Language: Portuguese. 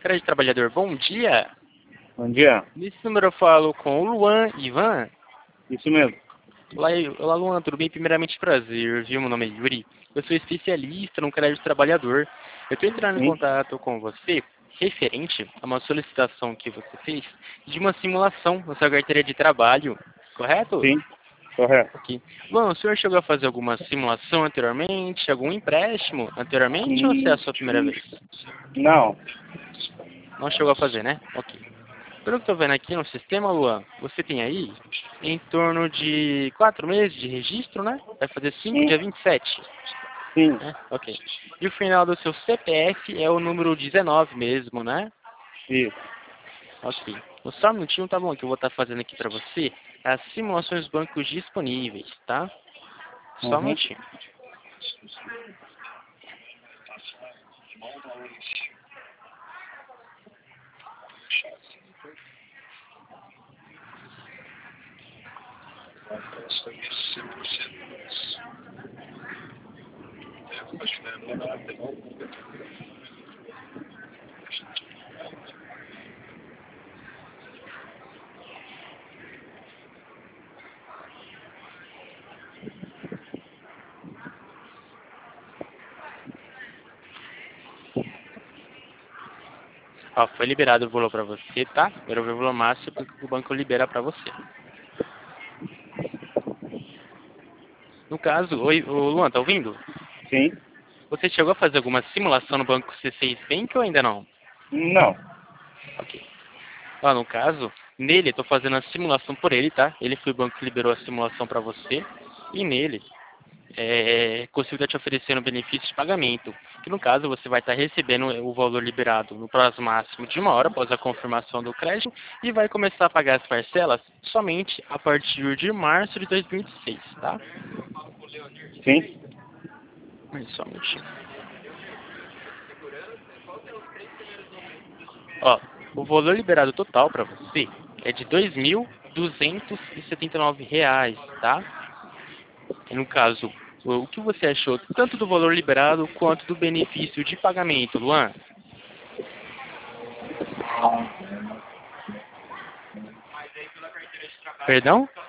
Crédito Trabalhador, bom dia. Bom dia. Nesse número eu falo com o Luan Ivan. Isso mesmo. Olá, Luan, tudo bem? Primeiramente, prazer, viu? Meu nome é Yuri. Eu sou especialista no Crédito Trabalhador. Eu estou entrando em Sim. contato com você referente a uma solicitação que você fez de uma simulação na sua carteira de trabalho, correto? Sim. Correto. Ok. Luan, o senhor chegou a fazer alguma simulação anteriormente, algum empréstimo anteriormente, ou essa é a sua primeira vez? Não. Não chegou a fazer, né? Ok. Pelo que estou vendo aqui no sistema, Luan, você tem aí em torno de 4 meses de registro, né? Vai fazer 5 Sim. dia 27. Sim. Né? Ok. E o final do seu CPF é o número 19 mesmo, né? Isso. Ok. Só um minutinho, tá bom? Que eu vou estar fazendo aqui para você as simulações dos bancos disponíveis, tá? Só um Uhum. minutinho. Ó, foi liberado o valor para você, tá? Era o valor máximo que o banco libera para você. No caso, oi, ô Luan, tá ouvindo? Sim. Você chegou a fazer alguma simulação no banco C6 Bank ou ainda não? Não. Ok. Ó, no caso, nele, eu tô fazendo a simulação por ele, tá? Ele foi o banco que liberou a simulação para você. E nele, consigo estar te oferecendo benefício de pagamento. Que no caso, você vai estar recebendo o valor liberado no prazo máximo de 1 hora após a confirmação do crédito e vai começar a pagar as parcelas somente a partir de março de 2026, tá? Sim. Só um minutinho. Ó, o valor liberado total para você é de R$ 2.279, tá? E no caso, o que você achou tanto do valor liberado quanto do benefício de pagamento, Luan? Perdão?